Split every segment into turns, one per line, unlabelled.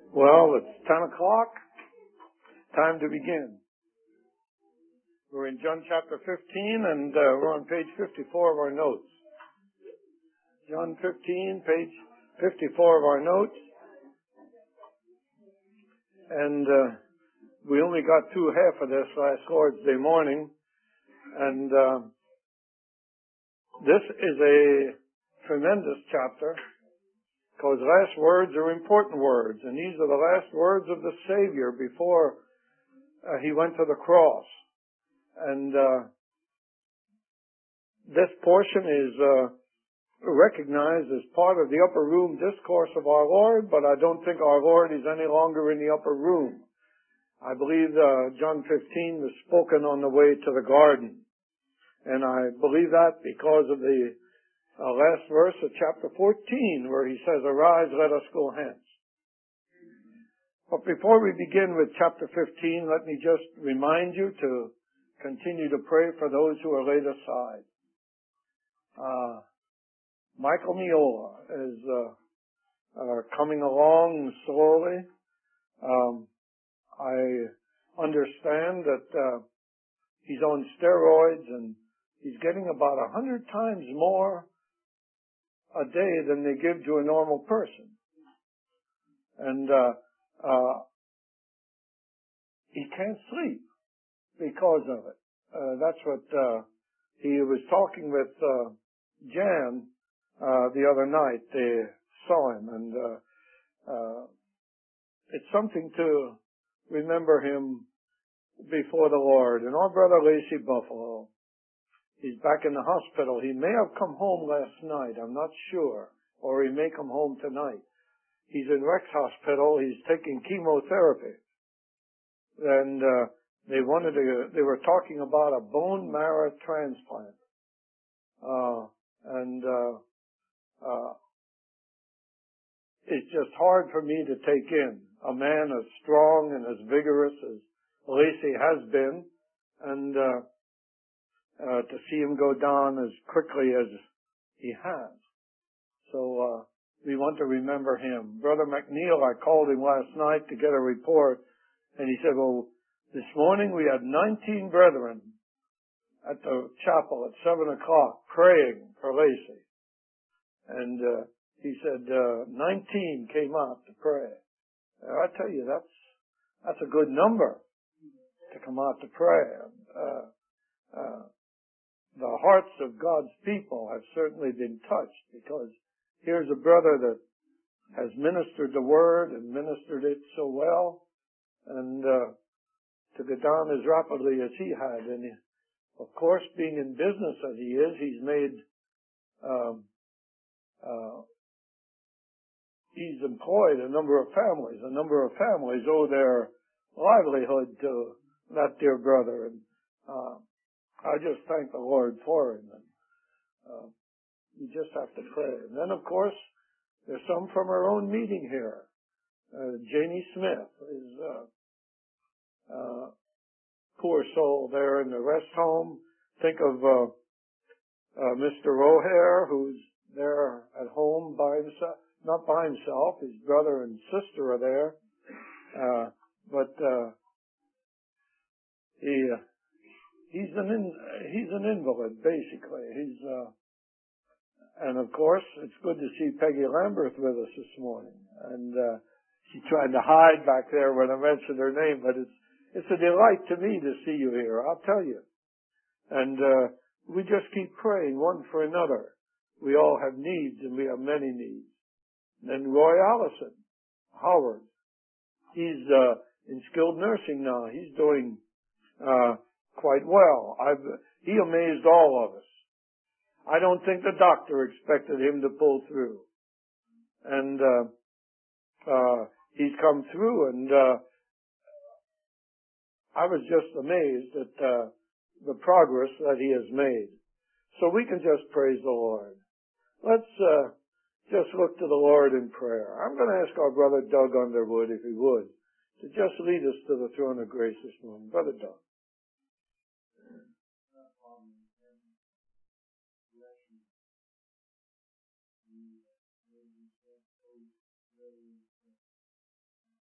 Well, it's 10 o'clock. Time to begin. We're in John chapter 15, and we're on page 54 of our notes. John 15, page 54 of our notes. And we only got through half of this last Lord's Day morning. And this is a tremendous chapter, because last words are important words, and these are the last words of the Savior before he went to the cross. And this portion is recognized as part of the upper room discourse of our Lord, but I don't think our Lord is any longer in the upper room. I believe John 15 was spoken on the way to the garden. And I believe that because of the last verse of chapter 14, where he says, "Arise, let us go hence." But before we begin with chapter 15, let me just remind you to continue to pray for those who are laid aside. Michael Miola is coming along slowly. I understand that he's on steroids, and he's getting about 100 times more a day than they give to a normal person. And he can't sleep because of it. That's what he was talking with Jan the other night. They saw him, and it's something to remember him before the Lord. And our brother Lacey Buffalo, he's back in the hospital. He may have come home last night, I'm not sure, or he may come home tonight. He's in Rex Hospital. He's taking chemotherapy. And they were talking about a bone marrow transplant. It's just hard for me to take in a man as strong and as vigorous as Lacey has been, and to see him go down as quickly as he has. So we want to remember him. Brother McNeil, I called him last night to get a report, and he said, well, this morning we had 19 brethren at the chapel at 7 o'clock praying for Lacey. And he said 19 came out to pray. I tell you, that's a good number to come out to pray. The hearts of God's people have certainly been touched, because here's a brother that has ministered the word and ministered it so well, and to go down as rapidly as he had. And of course, being in business as he is, he's made he's employed a number of families. A number of families owe their livelihood to that dear brother, and I just thank the Lord for him. And you just have to pray. And then, of course, there's some from our own meeting here. Janie Smith is poor soul there in the rest home. Think of Mr. Rohair, who's there at home by himself. Not by himself. His brother and sister are there. But he's an invalid, basically. And of course, it's good to see Peggy Lambert with us this morning. And she tried to hide back there when I mentioned her name, but it's a delight to me to see you here, I'll tell you. And we just keep praying one for another. We all have needs, and we have many needs. And then Roy Allison, Howard, he's in skilled nursing now. He's doing quite well. He amazed all of us. I don't think the doctor expected him to pull through. And he's come through, and I was just amazed at the progress that he has made. So we can just praise the Lord. Let's just look to the Lord in prayer. I'm going to ask our brother Doug Underwood, if he would, to just lead us to the throne of grace this morning. Brother Doug.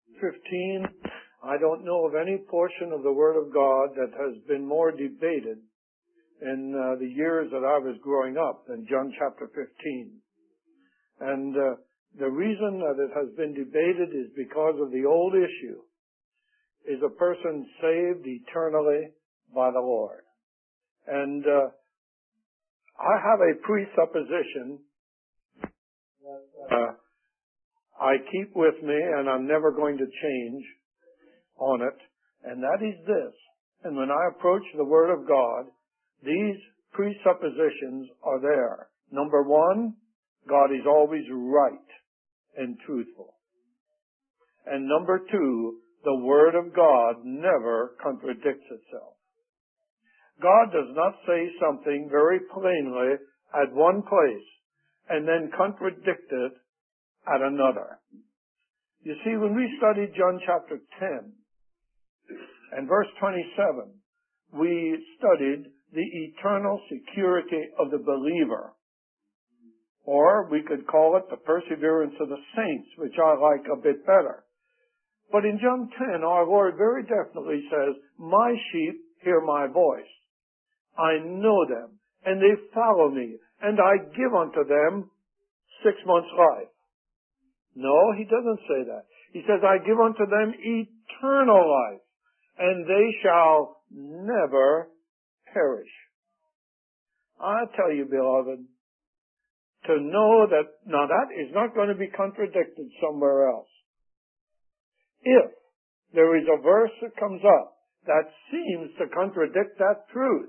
15, I don't know of any portion of the Word of God that has been more debated in the years that I was growing up than John chapter 15. And the reason that it has been debated is because of the old issue. Is a person saved eternally by the Lord? And I have a presupposition that I keep with me, and I'm never going to change on it, and that is this. And when I approach the Word of God, these presuppositions are there. Number one, God is always right and truthful. And number two, the Word of God never contradicts itself. God does not say something very plainly at one place and then contradict it at another. You see, when we studied John chapter 10 and verse 27, we studied the eternal security of the believer. Or we could call it the perseverance of the saints, which I like a bit better. But in John 10, our Lord very definitely says, my sheep hear my voice. I know them, and they follow me, and I give unto them 6 months' life. No, he doesn't say that. He says, I give unto them eternal life, and they shall never perish. I tell you, beloved, to know that, now that is not going to be contradicted somewhere else. If there is a verse that comes up that seems to contradict that truth,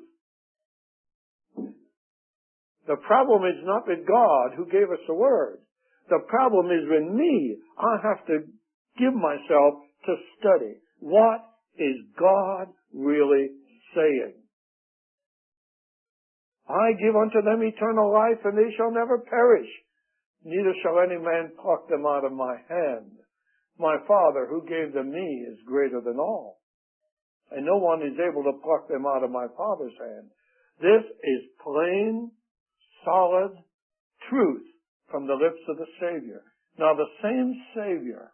the problem is not with God who gave us the Word. The problem is with me. I have to give myself to study. What is God really saying? I give unto them eternal life, and they shall never perish. Neither shall any man pluck them out of my hand. My Father, who gave them me, is greater than all. And no one is able to pluck them out of my Father's hand. This is plain, solid truth from the lips of the Savior. Now, the same Savior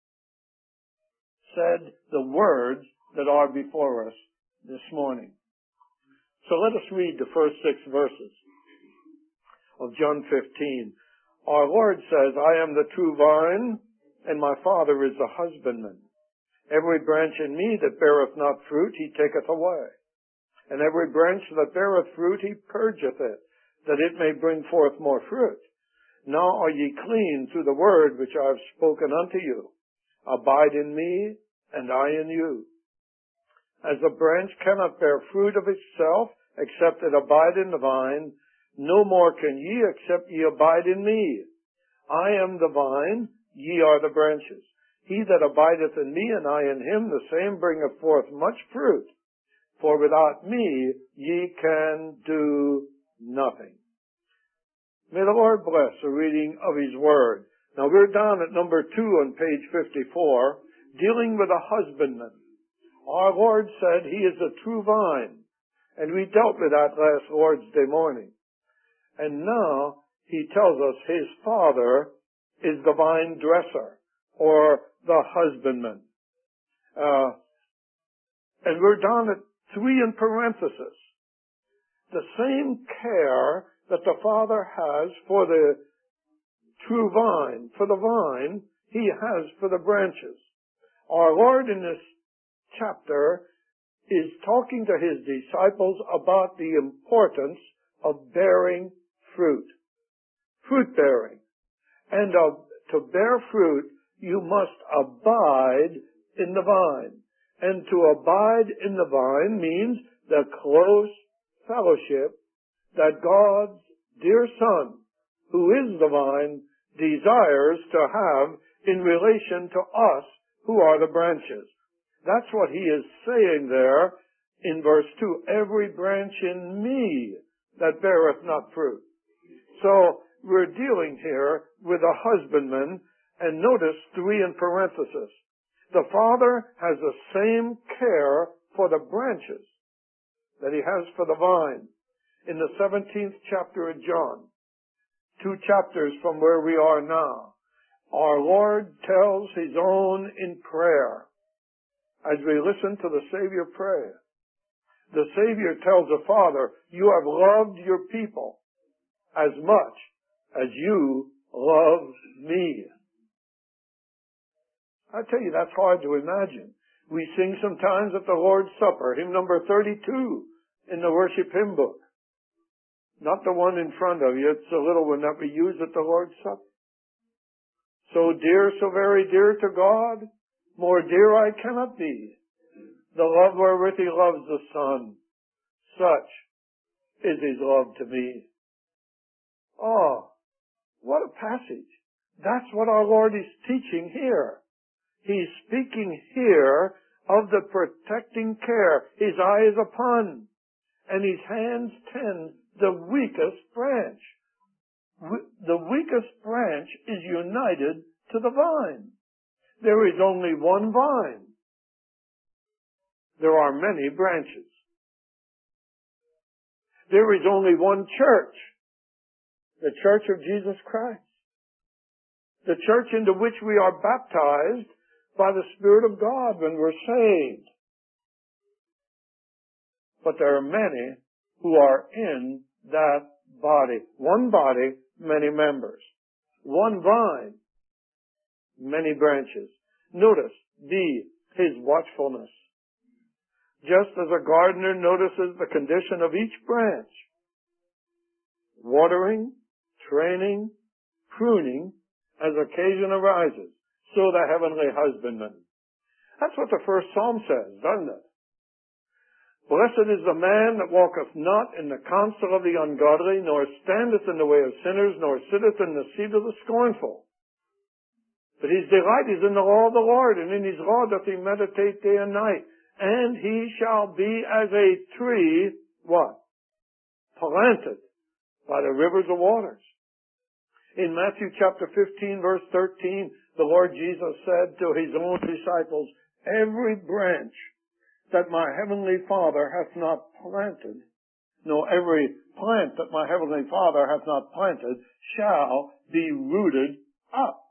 said the words that are before us this morning. So let us read the first 6 verses of John 15. Our Lord says, I am the true vine, and my Father is the husbandman. Every branch in me that beareth not fruit, he taketh away. And every branch that beareth fruit, he purgeth it, that it may bring forth more fruit. Now are ye clean through the word which I have spoken unto you. Abide in me, and I in you. As a branch cannot bear fruit of itself, except it abide in the vine, no more can ye, except ye abide in me. I am the vine, ye are the branches. He that abideth in me, and I in him, the same bringeth forth much fruit. For without me ye can do nothing. May the Lord bless the reading of His Word. Now we're down at number 2 on page 54, dealing with a husbandman. Our Lord said He is a true vine, and we dealt with that last Lord's Day morning. And now He tells us His Father is the vine dresser, or the husbandman. And we're down at 3 in parenthesis. The same care that the Father has for the true vine, for the vine, He has for the branches. Our Lord in this chapter is talking to His disciples about the importance of bearing fruit. Fruit bearing. And to bear fruit, you must abide in the vine. And to abide in the vine means the close fellowship that God's dear Son, who is the vine, desires to have in relation to us who are the branches. That's what He is saying there in verse 2. Every branch in me that beareth not fruit. So we're dealing here with a husbandman, and notice 3 in parenthesis. The Father has the same care for the branches that He has for the vine. In the 17th chapter of John, 2 chapters from where we are now, Our Lord tells His own in prayer. As we listen to the Savior pray, the Savior tells the Father, you have loved your people as much as you love me. I tell you, that's hard to imagine. We sing sometimes at the Lord's Supper, hymn number 32 in the worship hymn book. Not the one in front of you, it's the little one that we use at the Lord's Supper. So dear, so very dear to God, more dear I cannot be. The love wherewith He loves the Son, such is His love to me. Oh, what a passage. That's what our Lord is teaching here. He's speaking here of the protecting care His eye is upon, and His hands tend the weakest branch. The weakest branch is united to the vine. There is only one vine. There are many branches. There is only one church, the Church of Jesus Christ, the church into which we are baptized by the Spirit of God when we're saved. But there are many who are in that body. One body, many members. One vine, many branches. Notice, B, His watchfulness. Just as a gardener notices the condition of each branch, watering, training, pruning, as occasion arises, so the heavenly husbandman. That's what the first psalm says, doesn't it? Blessed is the man that walketh not in the counsel of the ungodly, nor standeth in the way of sinners, nor sitteth in the seat of the scornful. But his delight is in the law of the Lord, and in His law doth he meditate day and night. And he shall be as a tree, what? Planted by the rivers of waters. In Matthew chapter 15, verse 13, the Lord Jesus said to His own disciples, every branch that my heavenly Father hath not planted, no, every plant that my heavenly Father hath not planted shall be rooted up.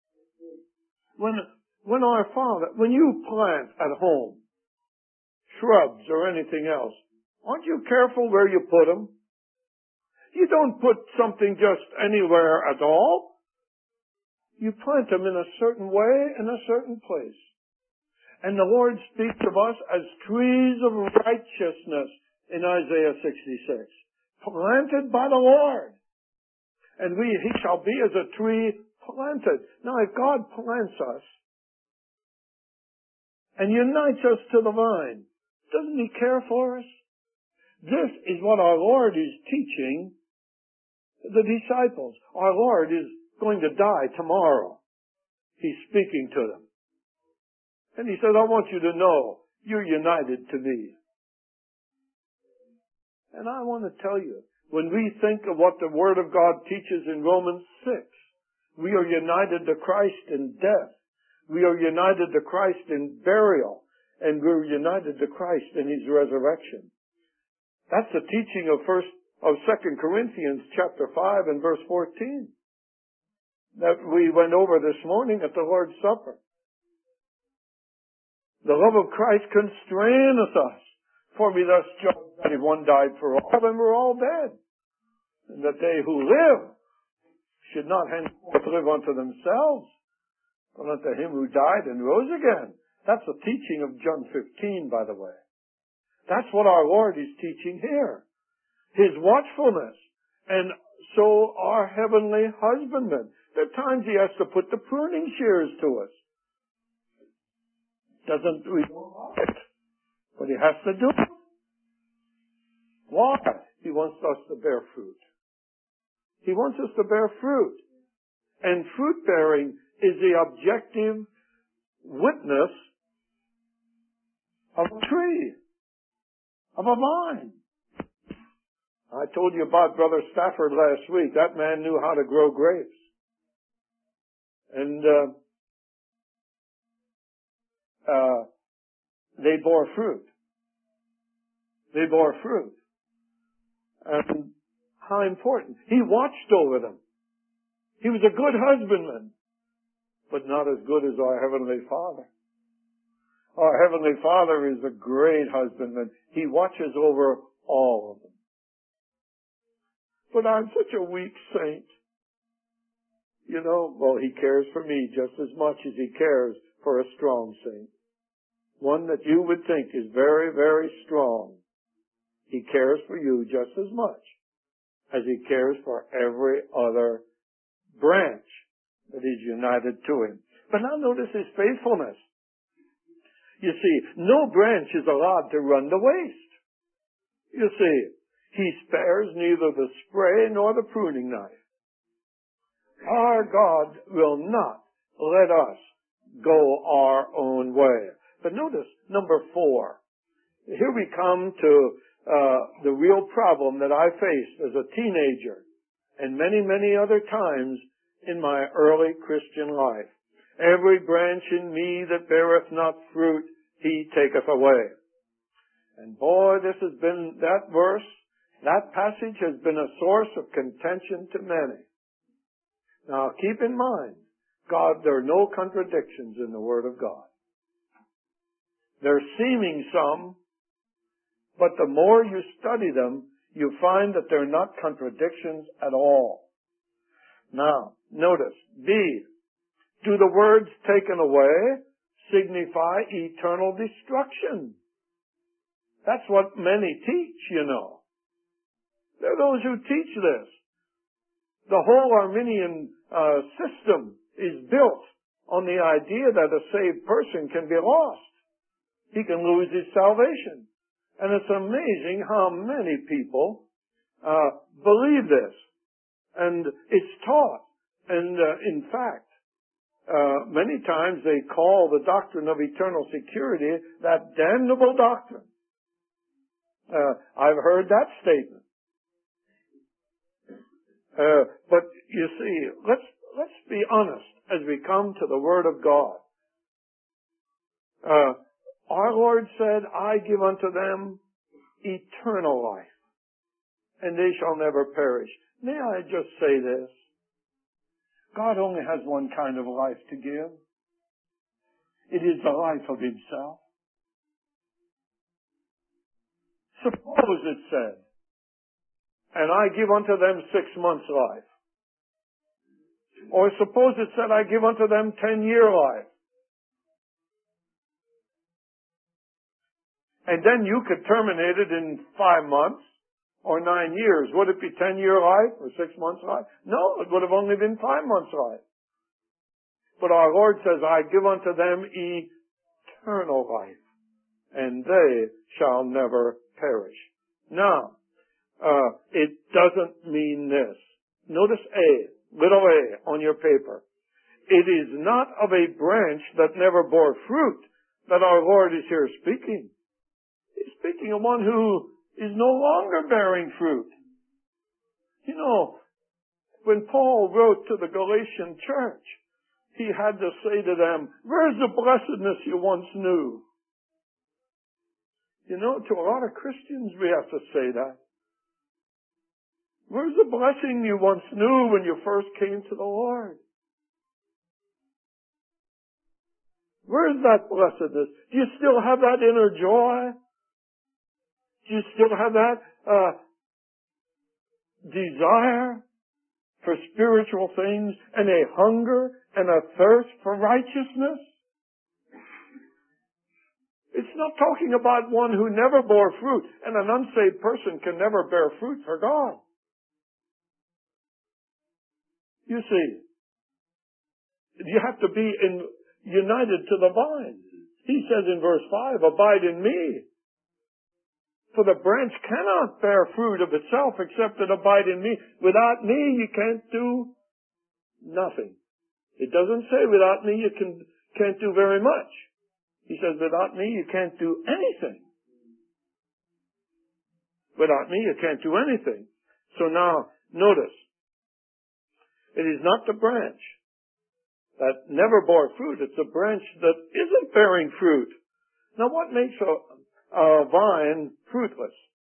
When you plant at home shrubs or anything else, aren't you careful where you put them? You don't put something just anywhere at all. You plant them in a certain way, in a certain place. And the Lord speaks of us as trees of righteousness in Isaiah 66. Planted by the Lord. And He shall be as a tree planted. Now, if God plants us and unites us to the vine, doesn't He care for us? This is what our Lord is teaching the disciples. Our Lord is going to die tomorrow. He's speaking to them. And He says, I want you to know you're united to me. And I want to tell you, when we think of what the Word of God teaches in Romans 6, we are united to Christ in death. We are united to Christ in burial. And we're united to Christ in His resurrection. That's the teaching of 2 Corinthians chapter 5 and verse 14 that we went over this morning at the Lord's Supper. The love of Christ constraineth us, for we thus judge that if one died for all, then we're all dead. And that they who live should not henceforth live unto themselves, but unto Him who died and rose again. That's the teaching of John 15, by the way. That's what our Lord is teaching here. His watchfulness. And so our heavenly husbandman. There are times He has to put the pruning shears to us. We don't like it, but He has to do it. Why? He wants us to bear fruit. He wants us to bear fruit. And fruit bearing is the objective witness of a tree, of a vine. I told you about Brother Stafford last week. That man knew how to grow grapes. And they bore fruit. They bore fruit. And how important. He watched over them. He was a good husbandman. but not as good as our Heavenly Father. Our Heavenly Father is a great husbandman. He watches over all of them. But I'm such a weak saint. You know, well, He cares for me just as much as He cares for a strong saint. One that you would think is very, very strong. He cares for you just as much as He cares for every other branch that is united to Him. But now notice His faithfulness. You see, no branch is allowed to run to waste. You see, He spares neither the spray nor the pruning knife. Our God will not let us go our own way. But notice, number 4. Here we come to the real problem that I faced as a teenager and many, many other times in my early Christian life. Every branch in me that beareth not fruit, He taketh away. And boy, this has been, that verse, that passage has been a source of contention to many. Now keep in mind, there are no contradictions in the Word of God. There's seeming some, but the more you study them, you find that they're not contradictions at all. Now, notice, B, do the words taken away signify eternal destruction? That's what many teach, you know. There are those who teach this. The whole Arminian system is built on the idea that a saved person can be lost. He can lose his salvation. And it's amazing how many people believe this. And it's taught. And in fact, many times they call the doctrine of eternal security that damnable doctrine. I've heard that statement. But you see, let's be honest as we come to the Word of God. Our Lord said, I give unto them eternal life, and they shall never perish. May I just say this? God only has one kind of life to give. It is the life of Himself. Suppose it said, and I give unto them 6 months' life. Or suppose it said, I give unto them 10-year life. And then you could terminate it in 5 months or 9 years. Would it be 10-year life or 6 months' life? No, it would have only been 5 months' life. But our Lord says, I give unto them eternal life, and they shall never perish. Now, it doesn't mean this. Notice A, little a on your paper. It is not of a branch that never bore fruit that our Lord is here speaking. He's speaking of one who is no longer bearing fruit. You know, when Paul wrote to the Galatian church, he had to say to them, where's the blessedness you once knew? You know, to a lot of Christians we have to say that. Where's the blessing you once knew when you first came to the Lord? Where's that blessedness? Do you still have that inner joy? Do you still have that desire for spiritual things and a hunger and a thirst for righteousness? It's not talking about one who never bore fruit, and an unsaved person can never bear fruit for God. You see, you have to be united to the vine. He says in verse 5, abide in me. For the branch cannot bear fruit of itself except it abide in me. Without me, you can't do nothing. It doesn't say without me you can't do very much. He says without me you can't do anything. Without me you can't do anything. So now, notice, it is not the branch that never bore fruit. It's a branch that isn't bearing fruit. Now what makes a vine fruitless?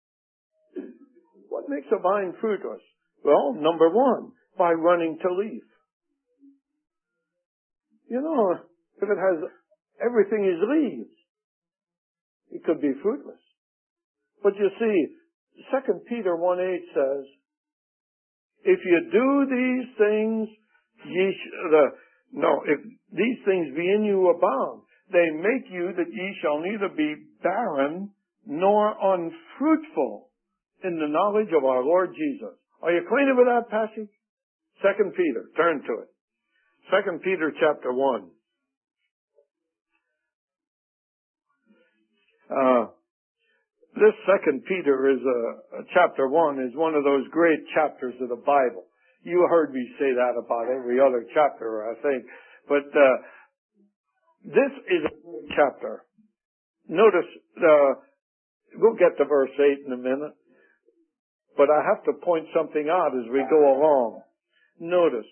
What makes a vine fruitless? Well, number one, by running to leaf. You know, if it has everything is leaves, it could be fruitless. But you see, 2 Peter 1:8 says, if you do these things, if these things be in you abound, they make you that ye shall neither be barren nor unfruitful in the knowledge of our Lord Jesus. Are you acquainted with that passage? 2 Peter, turn to it. 2 Peter chapter 1. This 2 Peter is chapter 1 is one of those great chapters of the Bible. You heard me say that about every other chapter, I think. But this is a great chapter. Notice, we'll get to verse 8 in a minute. But I have to point something out as we go along. Notice,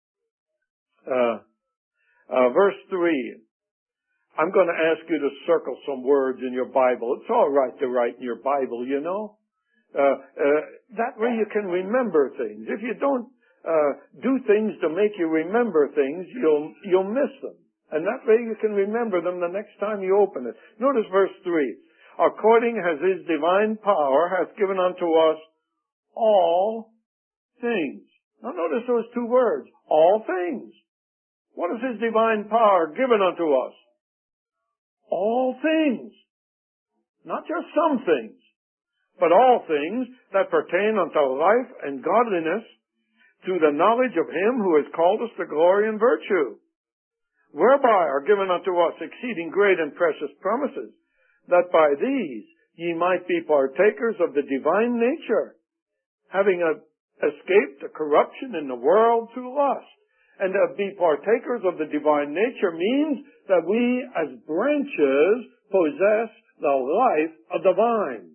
verse 3. I'm going to ask you to circle some words in your Bible. It's all right to write in your Bible, you know. That way you can remember things. If you don't do things to make you remember things, you'll miss them. And that way you can remember them the next time you open it. Notice verse 3. According as his divine power hath given unto us all things. Now notice those two words. All things. What is his divine power given unto us? All things. Not just some things, but all things that pertain unto life and godliness through the knowledge of him who has called us to glory and virtue, whereby are given unto us exceeding great and precious promises, that by these ye might be partakers of the divine nature, having escaped the corruption in the world through lust. And to be partakers of the divine nature means that we as branches possess the life of the vine.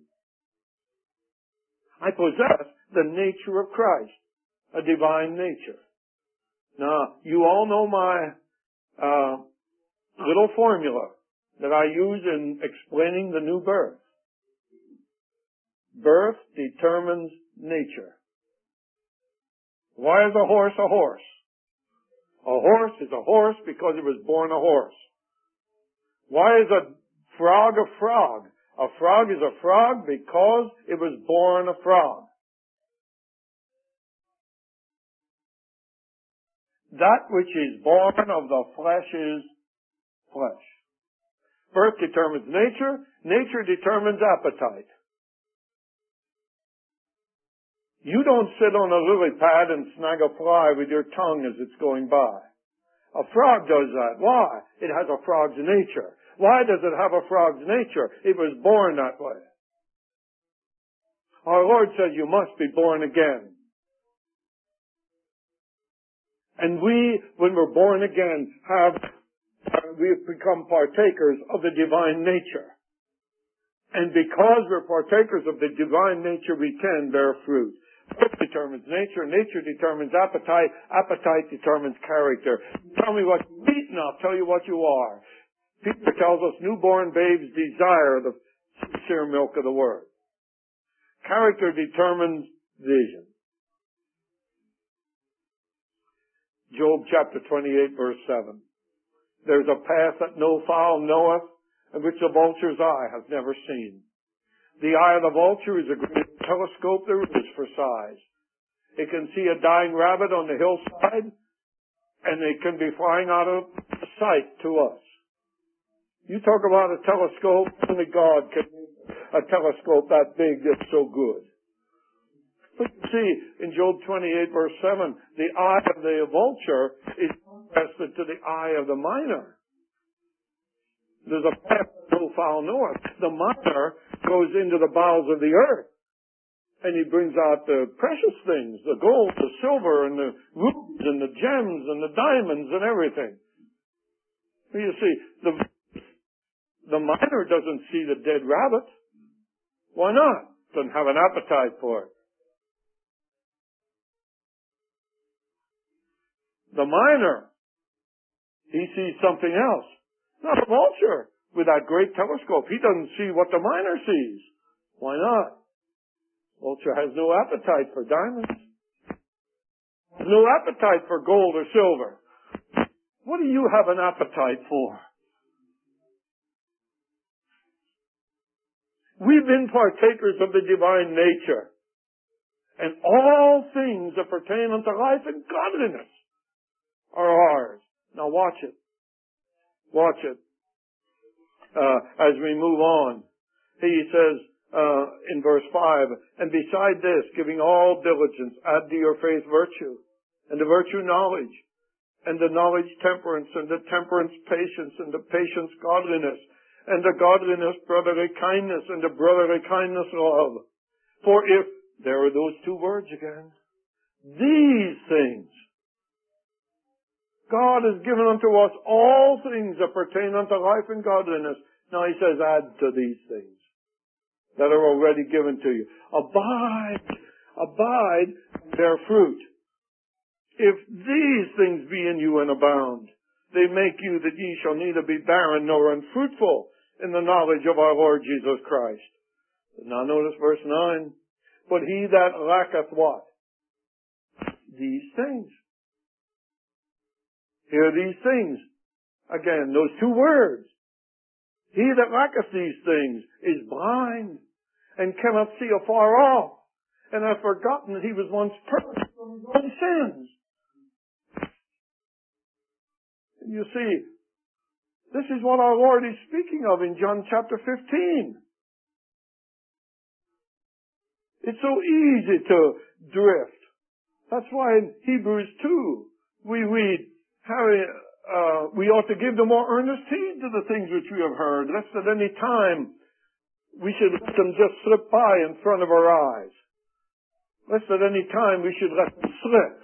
I possess the nature of Christ, a divine nature. Now, you all know my little formula that I use in explaining the new birth. Birth determines nature. Why is a horse a horse? A horse is a horse because it was born a horse. Why is a frog a frog? A frog is a frog because it was born a frog. That which is born of the flesh is flesh. Birth determines nature. Nature determines appetite. You don't sit on a lily pad and snag a fly with your tongue as it's going by. A frog does that. Why? It has a frog's nature. Why does it have a frog's nature? It was born that way. Our Lord says you must be born again. And we, when we're born again, we have become partakers of the divine nature. And because we're partakers of the divine nature, we can bear fruit. Birth determines nature. Nature determines appetite. Appetite determines character. Tell me what you eat and I'll tell you what you are. Peter tells us newborn babes desire the sincere milk of the word. Character determines vision. Job chapter 28 verse 7. There's a path that no fowl knoweth, and which the vulture's eye hath never seen. The eye of the vulture is the greatest telescope there is for size. It can see a dying rabbit on the hillside, and it can be flying out of sight to us. You talk about a telescope, only God can make a telescope that big that's so good. But you see, in Job 28 verse 7, the eye of the vulture is contrasted to the eye of the miner. There's a path that no fowl knoweth. The miner goes into the bowels of the earth, and he brings out the precious things, the gold, the silver, and the rubies, and the gems, and the diamonds, and everything. You see, the miner doesn't see the dead rabbit. Why not? Doesn't have an appetite for it. The miner, he sees something else. Not a vulture with that great telescope. He doesn't see what the miner sees. Why not? Vulture has no appetite for diamonds. Has no appetite for gold or silver. What do you have an appetite for? We've been partakers of the divine nature, and all things that pertain unto life and godliness are ours. Now watch it. Watch it. As we move on, he says in verse 5, and beside this, giving all diligence, add to your faith virtue, and the virtue knowledge, and the knowledge temperance, and the temperance patience, and the patience godliness, and the godliness brotherly kindness, and the brotherly kindness love. For if, there are those two words again, these things, God has given unto us all things that pertain unto life and godliness. Now he says, add to these things that are already given to you. Abide, bear fruit. If these things be in you and abound, they make you that ye shall neither be barren nor unfruitful in the knowledge of our Lord Jesus Christ. Now notice verse 9. But he that lacketh what? These things. Hear these things. Again, those two words. He that lacketh these things is blind and cannot see afar off, and hath forgotten that he was once purged from his own sins. And you see, this is what our Lord is speaking of in John chapter 15. It's so easy to drift. That's why in Hebrews 2 we read how we ought to give the more earnest heed to the things which we have heard, lest at any time we should let them just slip by in front of our eyes. Lest at any time we should let them slip.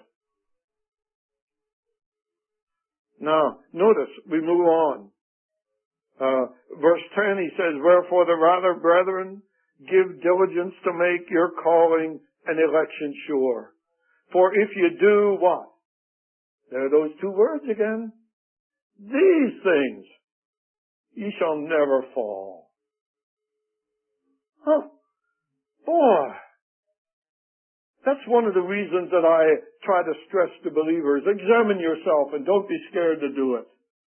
Now, notice, we move on. Verse 10, he says, wherefore the rather, brethren, give diligence to make your calling and election sure. For if you do what? There are those two words again. These things, ye shall never fall. Huh. Boy, that's one of the reasons that I try to stress to believers. Examine yourself and don't be scared to do it.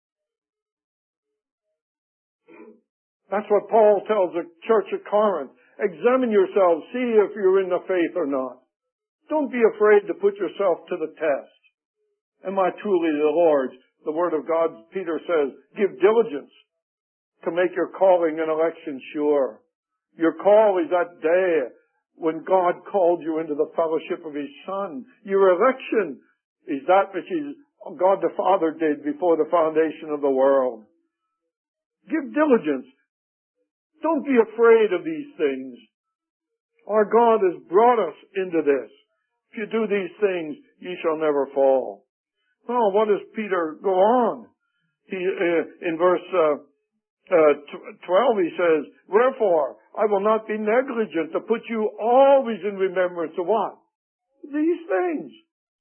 That's what Paul tells the church at Corinth. Examine yourselves, see if you're in the faith or not. Don't be afraid to put yourself to the test. Am I truly the Lord's? The Word of God, Peter says, give diligence to make your calling and election sure. Your call is that day when God called you into the fellowship of His Son. Your election is that which God the Father did before the foundation of the world. Give diligence. Don't be afraid of these things. Our God has brought us into this. If you do these things, ye shall never fall. Well, what does Peter go on? He, in verse 12 he says, wherefore I will not be negligent to put you always in remembrance of what? These things.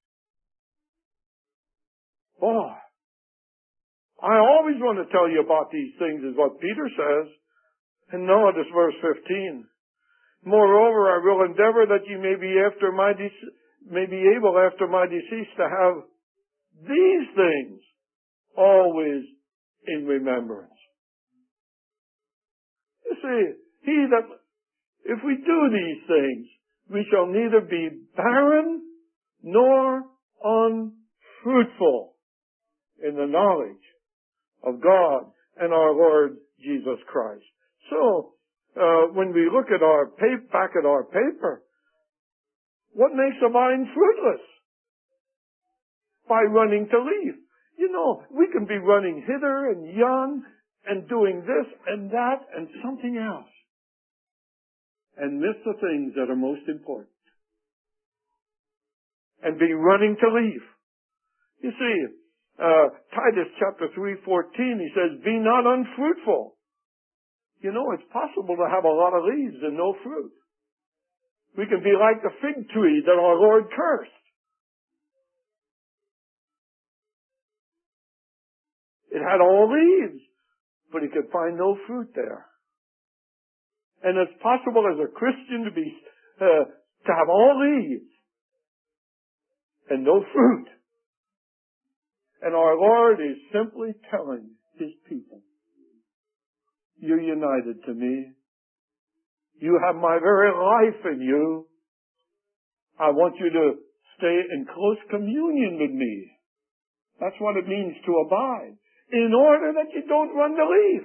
Boy, I always want to tell you about these things is what Peter says. And notice verse 15. Moreover, I will endeavor that ye may be able after my decease to have these things always in remembrance. You see, if we do these things, we shall neither be barren nor unfruitful in the knowledge of God and our Lord Jesus Christ. So, when we look at back at our paper, what makes a vine fruitless? By running to leaf. You know, we can be running hither and yon and doing this and that and something else and miss the things that are most important. And be running to leaf. You see, Titus chapter 3:14, he says, be not unfruitful. You know, it's possible to have a lot of leaves and no fruit. We can be like the fig tree that our Lord cursed. It had all leaves, but he could find no fruit there. And it's possible as a Christian to have all leaves and no fruit. And our Lord is simply telling His people, you're united to me. You have my very life in you. I want you to stay in close communion with me. That's what it means to abide, in order that you don't run to leaf.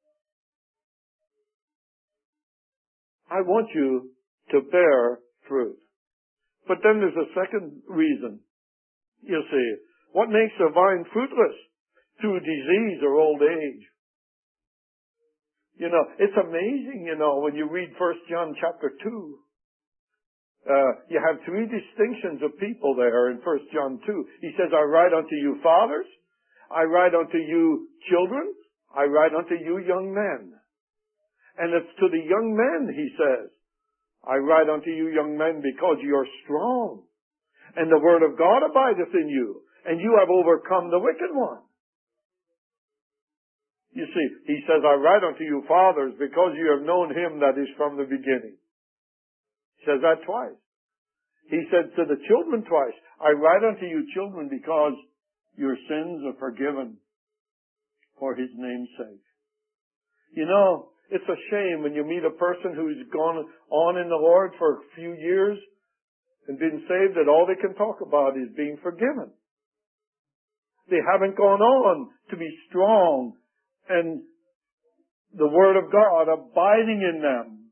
I want you to bear fruit. But then there's a second reason. You see, what makes a vine fruitless? Through disease or old age. You know, it's amazing, when you read 1 John chapter 2. You have three distinctions of people there in 1 John 2. He says, I write unto you fathers, I write unto you children, I write unto you young men. And it's to the young men, he says, I write unto you young men because you are strong, and the word of God abideth in you, and you have overcome the wicked one. You see, he says, I write unto you fathers because you have known him that is from the beginning. He says that twice. He said to the children twice, I write unto you children because your sins are forgiven for his name's sake. You know, it's a shame when you meet a person who's gone on in the Lord for a few years and been saved that all they can talk about is being forgiven. They haven't gone on to be strong and the Word of God abiding in them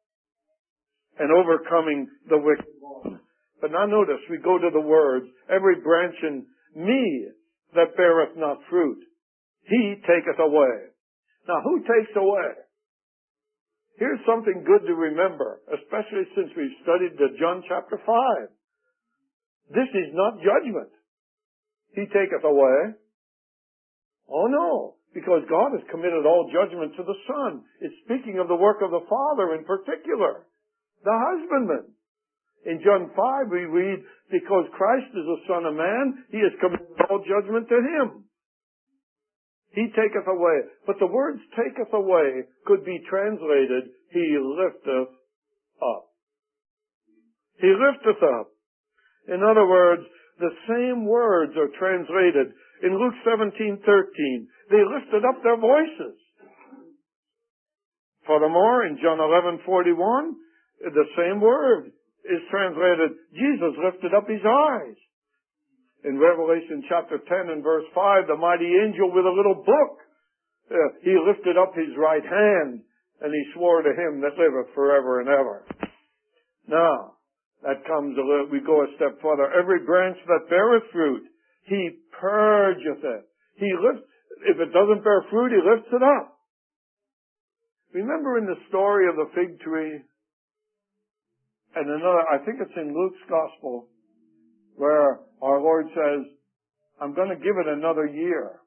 and overcoming the wicked one. But now notice, we go to the words, every branch in me that beareth not fruit, he taketh away. Now who takes away? Here's something good to remember, especially since we've studied the John chapter 5. This is not judgment. He taketh away. Oh no, because God has committed all judgment to the Son. It's speaking of the work of the Father in particular, the husbandman. In John 5 we read, because Christ is the Son of Man, He has committed all judgment to Him. He taketh away. But the words taketh away could be translated, He lifteth up. He lifteth up. In other words, the same words are translated in Luke 17:13. They lifted up their voices. Furthermore, in John 11:41, the same word is translated, Jesus lifted up His eyes. In Revelation chapter 10 and verse 5, the mighty angel with a little book, he lifted up his right hand and he swore to him that liveth forever and ever. Now, we go a step further. Every branch that beareth fruit, he purgeth it. If it doesn't bear fruit, he lifts it up. Remember in the story of the fig tree, and another, I think it's in Luke's Gospel, where our Lord says, I'm going to give it another year.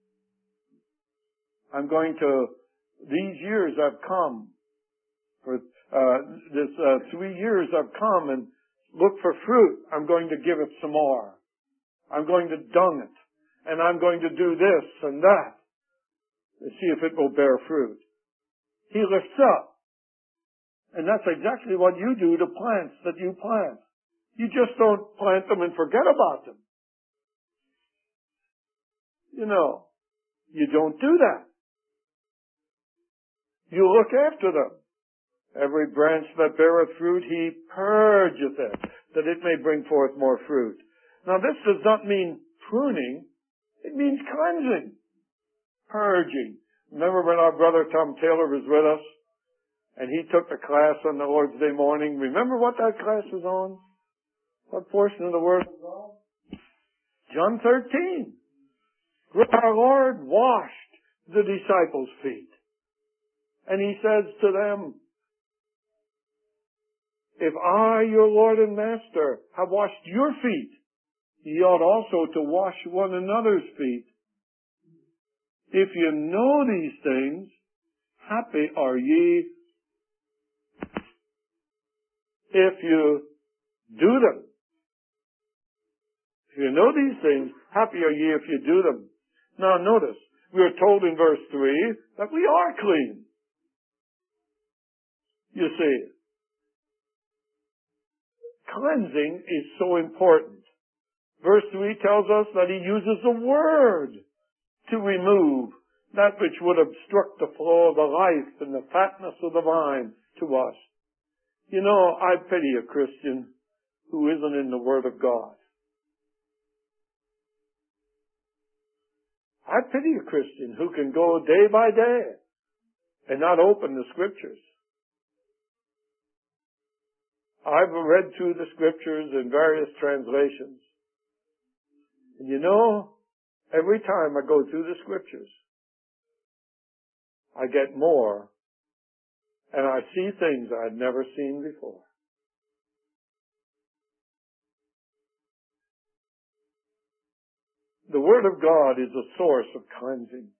These years have come. For 3 years have come and look for fruit. I'm going to give it some more. I'm going to dung it. And I'm going to do this and that to see if it will bear fruit. He lifts up. And that's exactly what you do to plants that you plant. You just don't plant them and forget about them. You don't do that. You look after them. Every branch that beareth fruit, he purgeth it, that it may bring forth more fruit. Now this does not mean pruning. It means cleansing. Purging. Remember when our brother Tom Taylor was with us? And he took the class on the Lord's Day morning. Remember what that class was on? What portion of the Word of God? John 13. Where our Lord washed the disciples' feet. And he says to them, if I, your Lord and Master, have washed your feet, ye ought also to wash one another's feet. If you know these things, happy are ye if you do them. If you know these things, happy are ye if you do them. Now notice, we are told in verse 3 that we are clean. You see, cleansing is so important. Verse 3 tells us that he uses the word to remove that which would obstruct the flow of the life and the fatness of the vine to us. You know, I pity a Christian who isn't in the Word of God. I pity a Christian who can go day by day and not open the Scriptures. I've read through the Scriptures in various translations. And you know, every time I go through the Scriptures, I get more, and I see things I'd never seen before. The Word of God is a source of cleansing.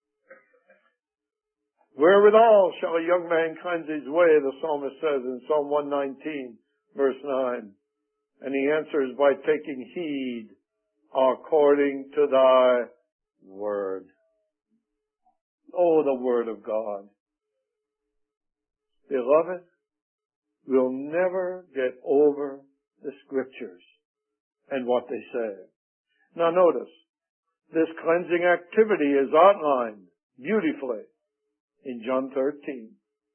Wherewithal shall a young man cleanse his way, the psalmist says in Psalm 119, verse 9. And he answers by taking heed according to thy word. Oh, the Word of God. Beloved, we'll never get over the Scriptures and what they say. Now notice, this cleansing activity is outlined beautifully in John 13.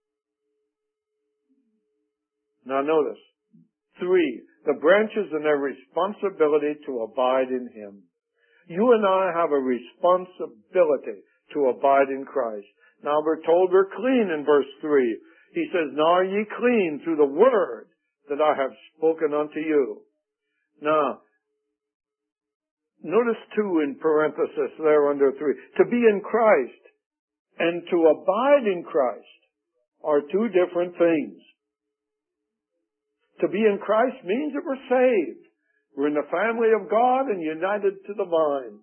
Now notice, 3, the branches and their responsibility to abide in Him. You and I have a responsibility to abide in Christ. Now we're told we're clean in verse 3. He says, now are ye clean through the word that I have spoken unto you. Now, notice 2 in parenthesis there under 3. To be in Christ and to abide in Christ are 2 different things. To be in Christ means that we're saved. We're in the family of God and united to the vine.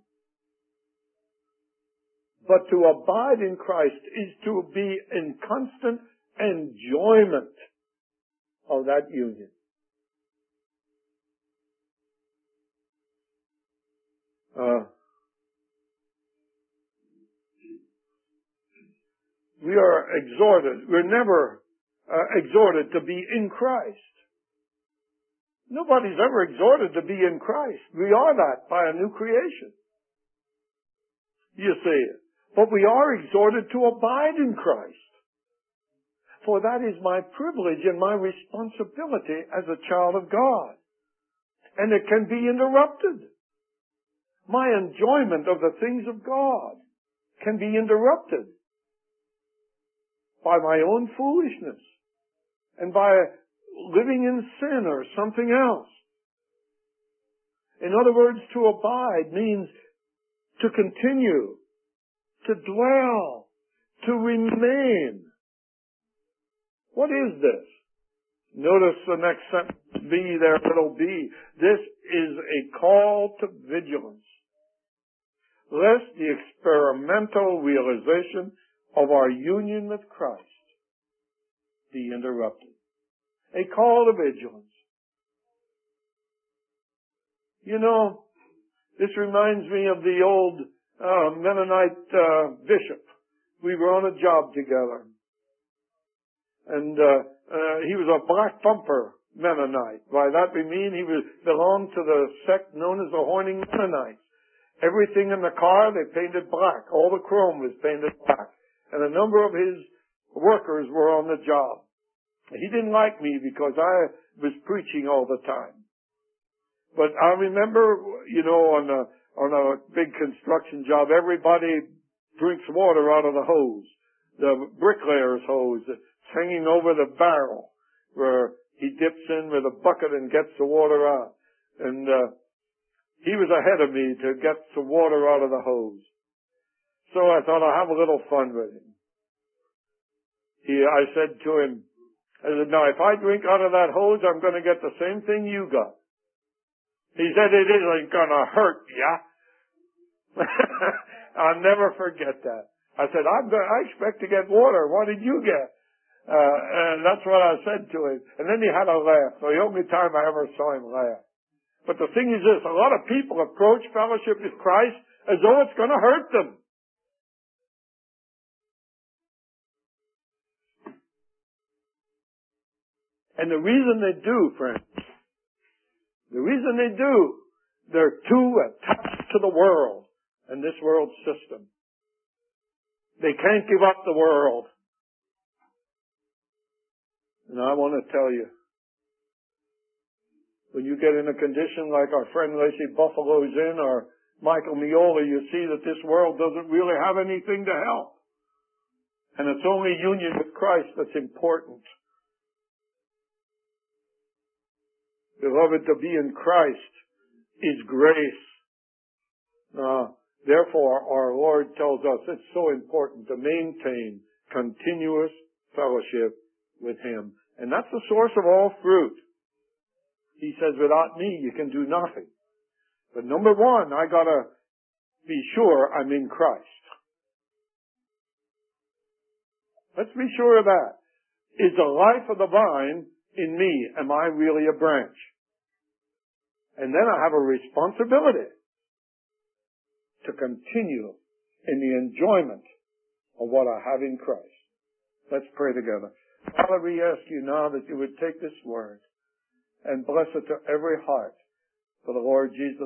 But to abide in Christ is to be in constant enjoyment of that union. We are exhorted. We're never exhorted to be in Christ. Nobody's ever exhorted to be in Christ. We are that by a new creation. You see. But we are exhorted to abide in Christ. For that is my privilege and my responsibility as a child of God. And it can be interrupted. My enjoyment of the things of God can be interrupted by my own foolishness and by living in sin or something else. In other words, to abide means to continue, to dwell, to remain. What is this? Notice the next sentence, B there, little b. This is a call to vigilance, lest the experimental realization of our union with Christ be interrupted. A call to vigilance. You know, this reminds me of the old Mennonite bishop. We were on a job together. And he was a black bumper Mennonite. By that we mean he belonged to the sect known as the Horning Mennonites. Everything in the car they painted black. All the chrome was painted black. And a number of his workers were on the job. He didn't like me because I was preaching all the time. But I remember, you know, on a big construction job, everybody drinks water out of the hose. The bricklayer's hose that's hanging over the barrel where he dips in with a bucket and gets the water out. And he was ahead of me to get the water out of the hose. So I thought I'll have a little fun with him. I said to him, now if I drink out of that hose, I'm going to get the same thing you got. He said, it isn't going to hurt ya. I'll never forget that. I said, I expect to get water. What did you get? And that's what I said to him. And then he had a laugh. So the only time I ever saw him laugh. But the thing is this, a lot of people approach fellowship with Christ as though it's going to hurt them. And the reason they do, friends, the reason they do They're too attached to the world and this world system. They can't give up the world. And I want to tell you, when you get in a condition like our friend Lacey Buffalo's in, or Michael Miola, you see that this world doesn't really have anything to help. And it's only union with Christ that's important. Beloved, to be in Christ is grace. Therefore, our Lord tells us it's so important to maintain continuous fellowship with Him. And that's the source of all fruit. He says, without me, you can do nothing. But number one, I gotta be sure I'm in Christ. Let's be sure of that. Is the life of the vine in me? Am I really a branch? And then I have a responsibility to continue in the enjoyment of what I have in Christ. Let's pray together. Father, we ask you now that you would take this word and bless it to every heart for the Lord Jesus